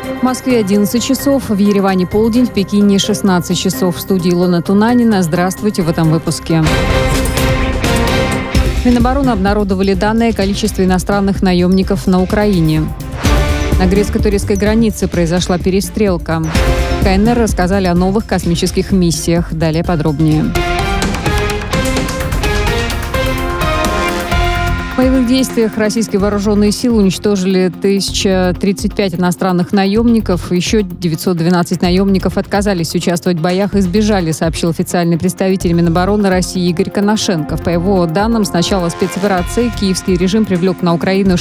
В Москве 11 часов, в Ереване полдень, в Пекине 16 часов. В студии Илона Тунанина. Здравствуйте в этом выпуске. Минобороны обнародовали данные о количестве иностранных наемников на Украине. На грецко-турецкой границе произошла перестрелка. КНР рассказали о новых космических миссиях. Далее подробнее. В боевых действиях российские вооруженные силы уничтожили 1035 иностранных наемников. Еще 912 наемников отказались участвовать в боях и сбежали, сообщил официальный представитель Минобороны России Игорь Коношенков. По его данным, с начала спецоперации киевский режим привлек на Украину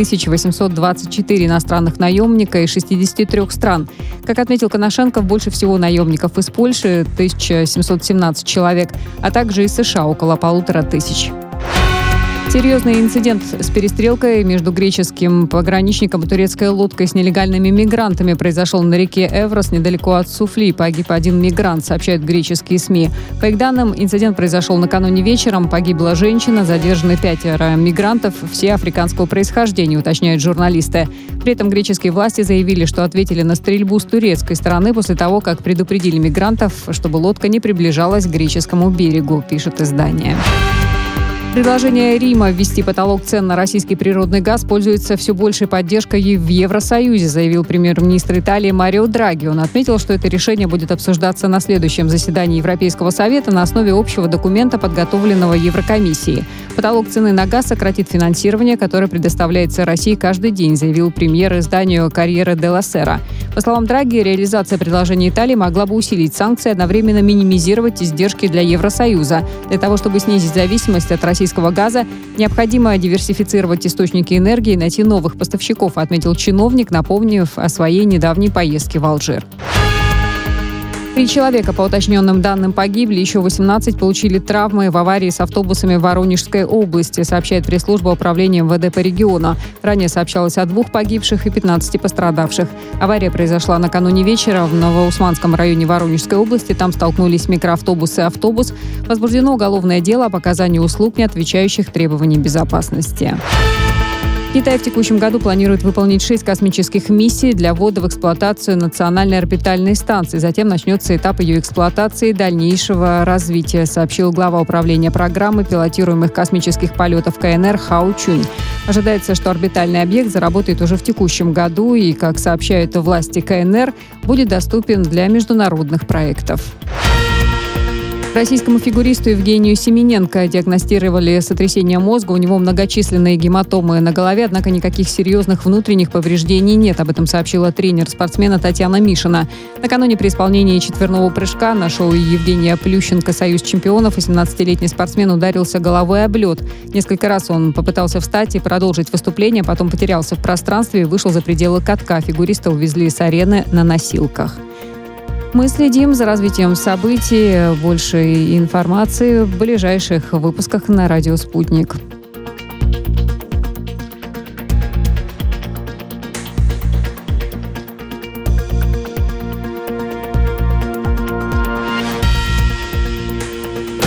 6824 иностранных наемника из 63 стран. Как отметил Коношенков, больше всего наемников из Польши – 1717 человек, а также из США – около 1500. Серьезный инцидент с перестрелкой между греческим пограничником и турецкой лодкой с нелегальными мигрантами произошел на реке Эврос, недалеко от Суфли. Погиб один мигрант, сообщают греческие СМИ. По их данным, инцидент произошел накануне вечером. Погибла женщина, задержаны 5 мигрантов, все африканского происхождения, уточняют журналисты. При этом греческие власти заявили, что ответили на стрельбу с турецкой стороны после того, как предупредили мигрантов, чтобы лодка не приближалась к греческому берегу, пишет издание. Предложение Рима ввести потолок цен на российский природный газ пользуется все большей поддержкой в Евросоюзе, заявил премьер-министр Италии Марио Драги. Он отметил, что это решение будет обсуждаться на следующем заседании Европейского совета на основе общего документа, подготовленного Еврокомиссией. Потолок цены на газ сократит финансирование, которое предоставляется России каждый день, заявил премьер изданию «Корьере делла Сера». По словам Драги, реализация предложения Италии могла бы усилить санкции и одновременно минимизировать издержки для Евросоюза. Для того, чтобы снизить зависимость от российского газа, необходимо диверсифицировать источники энергии и найти новых поставщиков, отметил чиновник, напомнив о своей недавней поездке в Алжир. 3 человека, по уточненным данным, погибли, еще 18 получили травмы в аварии с автобусами в Воронежской области, сообщает пресс-служба управления МВД по региону. Ранее сообщалось о 2 погибших и 15 пострадавших. Авария произошла накануне вечера в Новоусманском районе Воронежской области. Там столкнулись микроавтобус и автобус. Возбуждено уголовное дело о показании услуг, не отвечающих требованиям безопасности. Китай в текущем году планирует выполнить 6 космических миссий для ввода в эксплуатацию национальной орбитальной станции. Затем начнется этап ее эксплуатации и дальнейшего развития, сообщил глава управления программы пилотируемых космических полетов КНР Хао Чунь. Ожидается, что орбитальный объект заработает уже в текущем году и, как сообщают власти КНР, будет доступен для международных проектов. Российскому фигуристу Евгению Семененко диагностировали сотрясение мозга. У него многочисленные гематомы на голове, однако никаких серьезных внутренних повреждений нет. Об этом сообщила тренер спортсмена Татьяна Мишина. Накануне при исполнении четверного прыжка на шоу Евгения Плющенко «Союз чемпионов» 18-летний спортсмен ударился головой об лед. Несколько раз он попытался встать и продолжить выступление, потом потерялся в пространстве и вышел за пределы катка. Фигуриста увезли с арены на носилках. Мы следим за развитием событий. Больше информации в ближайших выпусках на радио «Спутник».